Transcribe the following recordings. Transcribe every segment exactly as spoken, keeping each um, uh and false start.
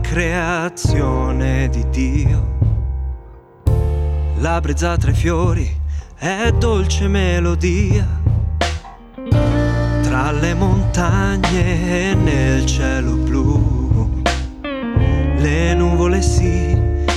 creazione di Dio. La brezza tra i fiori è dolce melodia, tra le montagne e nel cielo blu. Le nuvole si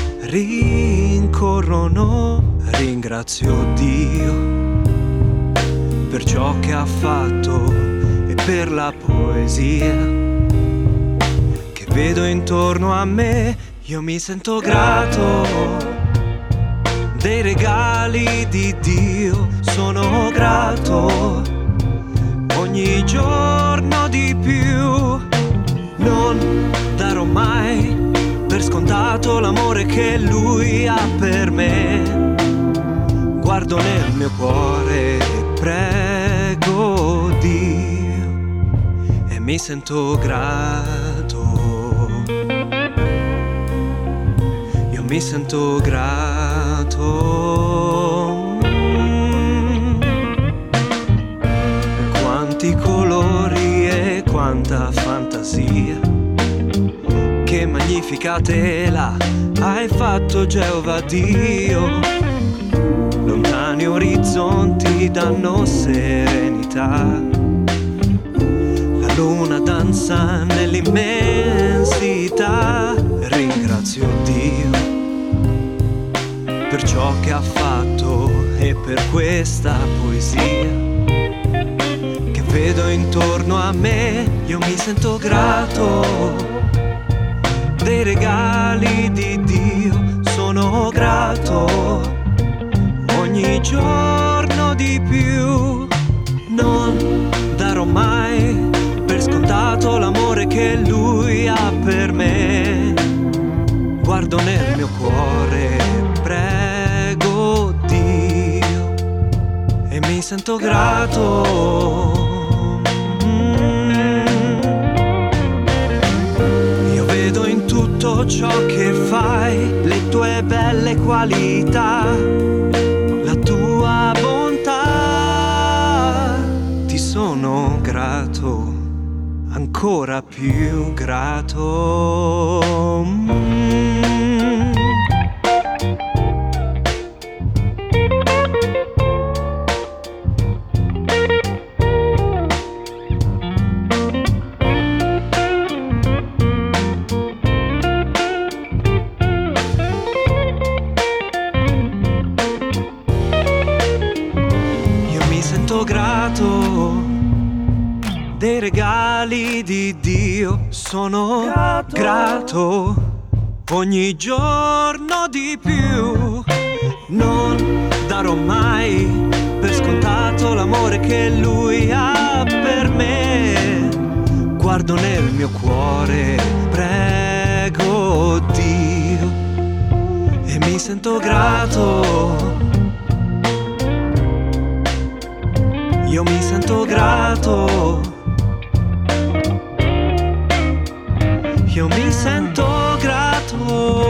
rincorrono, ringrazio Dio per ciò che ha fatto e per la poesia che vedo intorno a me. Io mi sento grato dei regali di Dio, sono grato ogni giorno di più. Non darò mai per scontato l'amore che Lui ha per me. Guardo nel mio cuore e prego Dio e mi sento grato. Io mi sento grato. Quanti colori e quanta fantasia, che magnifica tela hai fatto Geova Dio. Lontani orizzonti danno serenità, la luna danza nell'immensità. Ringrazio Dio per ciò che ha fatto e per questa poesia che vedo intorno a me. Io mi sento grato dei regali di Dio, sono grato ogni giorno di più. Non darò mai per scontato l'amore che Lui ha per me. Guardo nel mio cuore, prego Dio e mi sento grato. Io vedo in tutto ciò che fai le tue belle qualità, la tua bontà. Ti sono grato, ancora più grato. Grato dei regali di Dio, sono grato, grato ogni giorno di più. Non darò mai per scontato l'amore che Lui ha per me. Guardo nel mio cuore, prego Dio e mi sento grato. Io mi sento grato. Io mi sento grato.